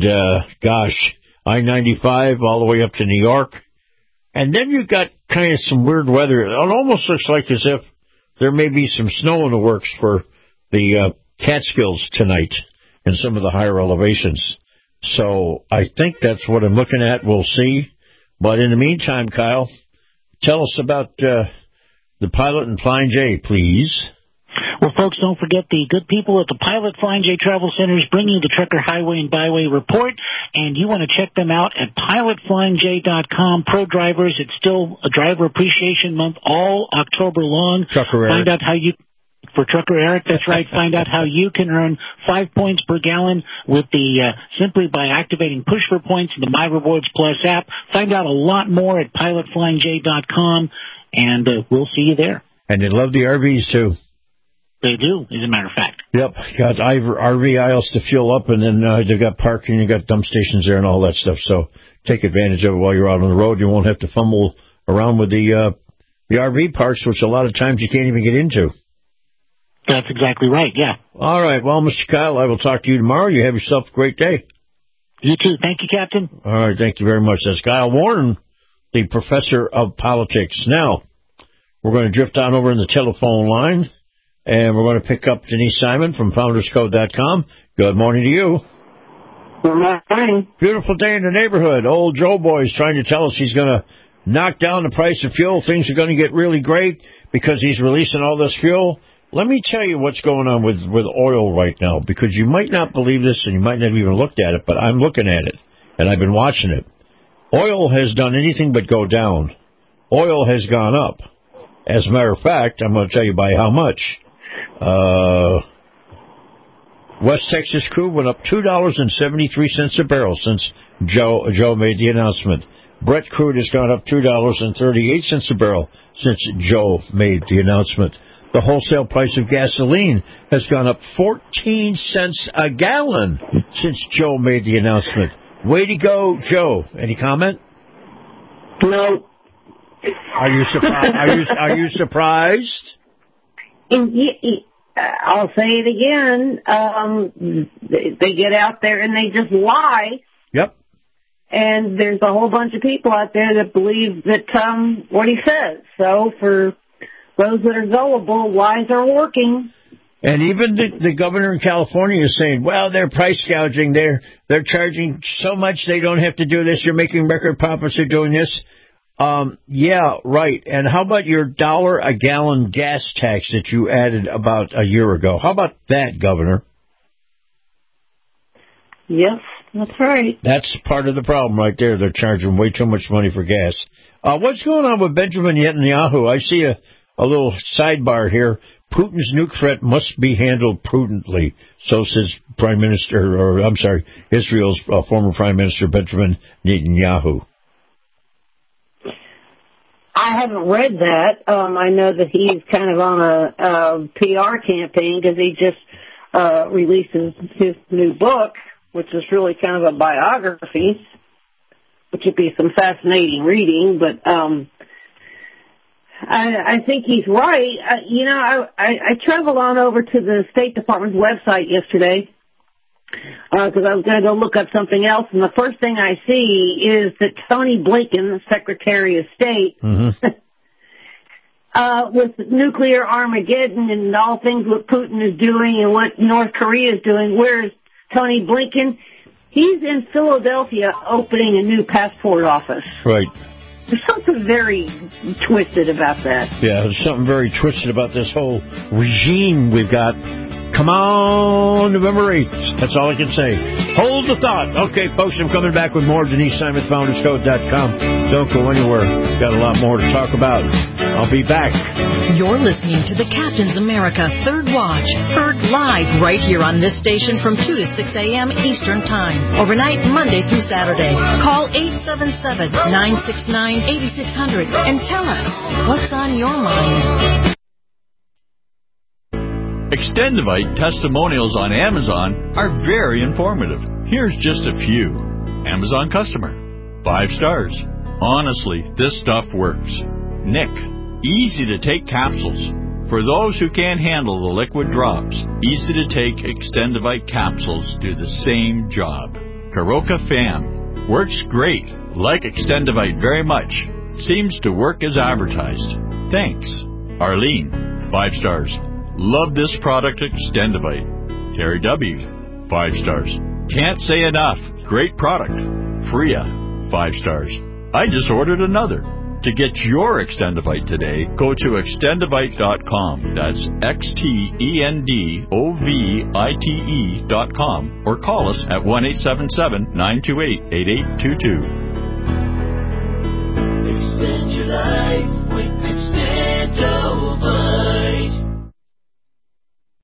[SPEAKER 5] I-95 all the way up to New York. And then you've got kind of some weird weather. It almost looks like as if there may be some snow in the works for the Catskills tonight in some of the higher elevations. So I think that's what I'm looking at. We'll see. But in the meantime, Kyle, tell us about the Pilot and Flying J, please.
[SPEAKER 6] Well, folks, don't forget the good people at the Pilot Flying J Travel Centers bring you the Trucker Highway and Byway Report, and you want to check them out at pilotflyingj.com. Pro drivers, it's still a Driver Appreciation Month all October long.
[SPEAKER 5] Trucker
[SPEAKER 6] Find out how you... For Trucker Eric, that's right. Find out how you can earn 5 points per gallon with the simply by activating Push for Points in the My Rewards Plus app. Find out a lot more at pilotflyingj.com, and we'll see you there.
[SPEAKER 5] And they love the RVs, too.
[SPEAKER 6] They do, as a matter of fact.
[SPEAKER 5] Yep. Got RV aisles to fuel up, and then they've got parking, you got dump stations there and all that stuff. So take advantage of it while you're out on the road. You won't have to fumble around with the RV parks, which a lot of times you can't even get into.
[SPEAKER 6] That's exactly right, yeah.
[SPEAKER 5] All right. Well, Mr. Kyle, I will talk to you tomorrow. You have yourself a great day.
[SPEAKER 6] You too. Thank you, Captain.
[SPEAKER 5] All right, thank you very much. That's Guile Warren, the professor of politics. Now, we're going to drift down over in the telephone line, and we're going to pick up Denise Simon from FoundersCode.com. Good morning to you.
[SPEAKER 4] Good morning.
[SPEAKER 5] Beautiful day in the neighborhood. Old Joe Boy's trying to tell us he's going to knock down the price of fuel. Things are going to get really great because he's releasing all this fuel. Let me tell you what's going on with oil right now, because you might not believe this and you might not have even looked at it, but I'm looking at it, and I've been watching it. Oil has done anything but go down. Oil has gone up. As a matter of fact, I'm going to tell you by how much. West Texas crude went up $2.73 a barrel since Joe made the announcement. Brent crude has gone up $2.38 a barrel since Joe made the announcement. The wholesale price of gasoline has gone up 14 cents a gallon since Joe made the announcement. Way to go, Joe. Any comment?
[SPEAKER 4] No.
[SPEAKER 5] Are you surprised? Are you surprised?
[SPEAKER 4] I'll say it again. They get out there and they just lie.
[SPEAKER 5] Yep.
[SPEAKER 4] And there's a whole bunch of people out there that believe that what he says. So for those that are gullible, lies are working.
[SPEAKER 5] And even the governor in California is saying, well, they're price gouging. They're charging so much they don't have to do this. You're making record profits. They're doing this. Yeah, right. And how about your $1 a gallon gas tax that you added about a year ago? How about that, Governor?
[SPEAKER 4] Yes, that's right.
[SPEAKER 5] That's part of the problem right there. They're charging way too much money for gas. What's going on with Benjamin Netanyahu? I see a little sidebar here. Putin's nuke threat must be handled prudently. So says Israel's former Prime Minister Benjamin Netanyahu.
[SPEAKER 4] I haven't read that. I know that he's kind of on a PR campaign because he just releases his new book, which is really kind of a biography, which would be some fascinating reading. But I think he's right. I traveled on over to the State Department's website yesterday because I was going to go look up something else, and the first thing I see is that Tony Blinken, the Secretary of State, with nuclear Armageddon and all things what Putin is doing and what North Korea is doing, where's Tony Blinken? He's in Philadelphia opening a new passport office.
[SPEAKER 5] Right.
[SPEAKER 4] There's something very twisted about that.
[SPEAKER 5] Yeah, there's something very twisted about this whole regime we've got. Come on, November 8th. That's all I can say. Hold the thought. Okay, folks, I'm coming back with more. Denise Simon, FoundersCode.com. Don't go anywhere. We've got a lot more to talk about. I'll be back.
[SPEAKER 21] You're listening to the Captain's America Third Watch, heard live right here on this station from 2 to 6 a.m. Eastern Time, overnight Monday through Saturday. Call 877-969-8600 and tell us what's on your mind.
[SPEAKER 7] Extendivite testimonials on Amazon are very informative. Here's just a few. Amazon customer. 5 stars. Honestly, this stuff works. Nick. Easy to take capsules. For those who can't handle the liquid drops, easy to take Extendivite capsules do the same job. Karoka Fam. Works great. Like Extendivite very much. Seems to work as advertised. Thanks. Arlene. 5 stars. Love this product, Extendivite. Terry W. 5 stars. Can't say enough. Great product. Freya. 5 stars. I just ordered another. To get your Extendivite today, go to Extendivite.com. That's XTENDOVITE.com or call us at 1-877-928-8822.
[SPEAKER 8] Extend your life with Extend.